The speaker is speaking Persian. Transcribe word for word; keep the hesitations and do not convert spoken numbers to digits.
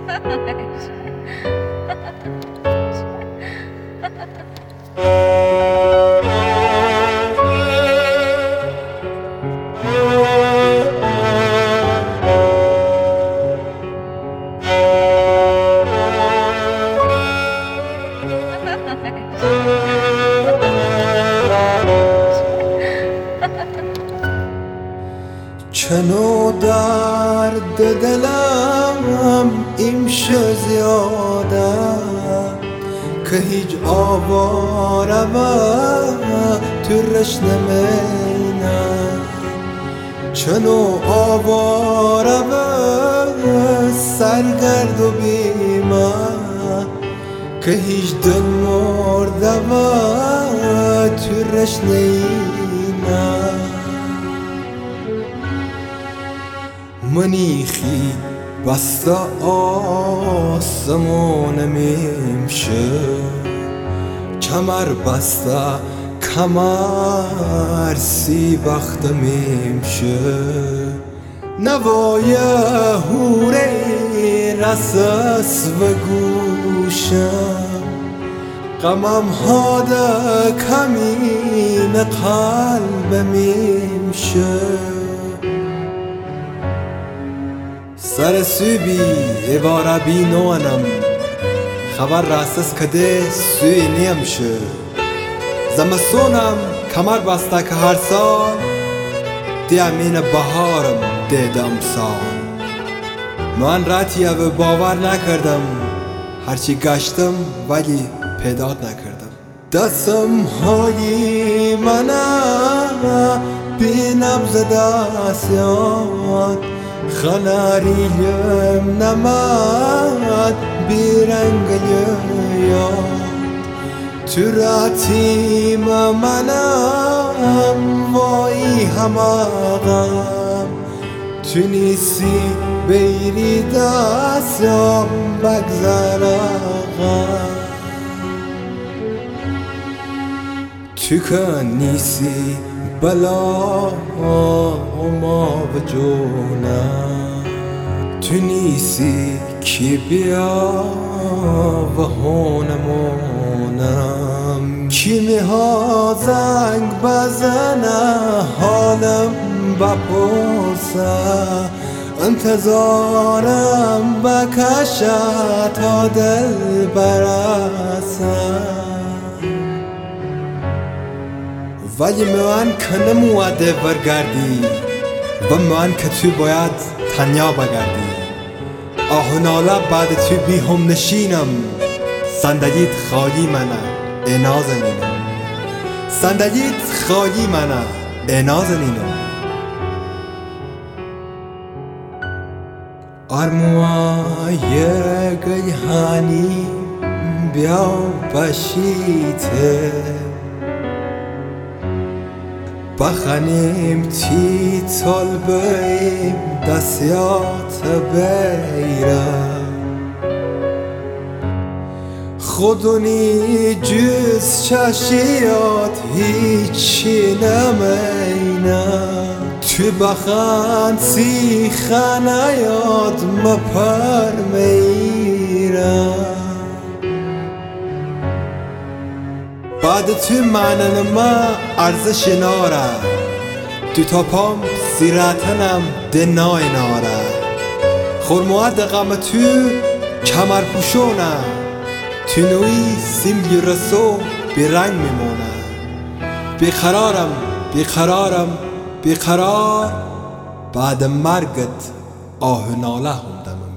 چنو درد دلم ایمشه زیاده که هیچ آواره و ترش نمینه چنو آواره و سرگرد و بیمه که هیچ دل مرده و ترش نینه منیخی بسته آسمون میمشه کمر بسته کمر سی وقت میمشه نوای هوره رسس و گوشم غمم هاده کمین قلب میمشه سر سوی ایواره بی نوانم خبر راستس کده سوی نیمشه زمستونم کمر بسته که هر سال دی امین بهارم دیدم سال من راتیه و باور نکردم هرچی گشتم ولی پیدات نکردم دستم های منه بی نبض دستیات خناریم نماد بیرنگ یاد تو راتیم منم وای هماغم تو نیسی بیری دستم بگذرم تو که نیسی بلا ما و جونم تو نیسی کی بیا و هونمونم کی میها زنگ بزنه حالم بپرسه انتظارم بکشه تا دل برسه ولی من که نموده برگردی و من که تو باید تنیا بگردی آه و ناله بعد تو بی هم نشینم صندلیت خالی منه ای نازنینم صندلیت خالی منه ای نازنینم آرموهای گیهانی بیا بشیته بخنیم تی طلبیم دستیات بیرم خودونی جز چشیات هیچی نمینم تو بخند سی خنیات مپر میرم بعد تو معنن ما ارزش ناره تو تا پام سیرتنم دنای ناره خورموات غم تو کمر پوشونه تو نوی سیمگی رسو بی رنگ میمونه بیقرارم بیقرارم بیقرار بعد مرگت آه ناله هم دمم